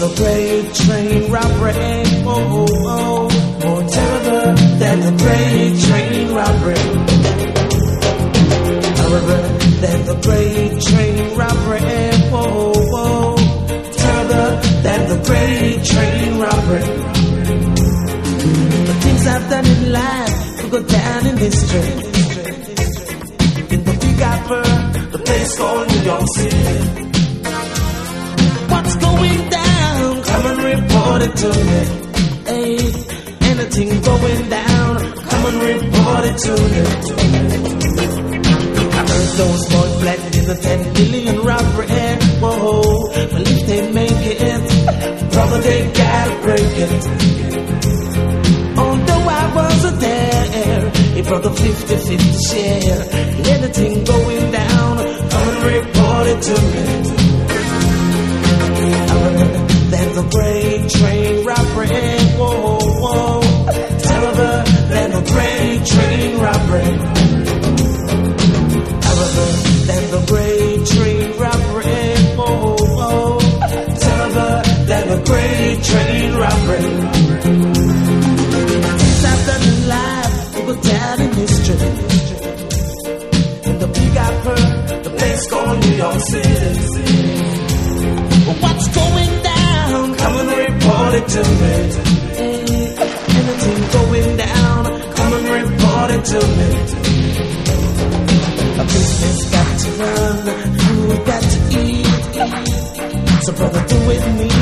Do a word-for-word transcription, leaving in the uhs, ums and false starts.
the great train robbery. Oh, oh, oh. More terrible than the great train robbery. Terrible than the great train robbery. Oh, oh. Terrible than the great train robbery. The things I've done in life will go down in history. In the Big Apple, the place called New York City. What's going down? Come and report it to me. Hey, anything going down? Come and report it to me. I heard those boys planning in the ten billion robbery. Whoa, well if they make it, brother, they gotta break it. Although I wasn't there, it brought a fifty-fifty share. Anything going down, come and report it to me. Than the great train robbery. Whoa, whoa. Terrible than the great train robbery. Terrible than the great train robbery. Whoa, whoa. Terrible than the great train robbery. Things I've done in life will go down in history. In the Big Apple, the place called New York City. What's going down? Come and report it to me. Hey, anything going down? Come and report it to me. A business got to run, food got to eat. So brother, do with me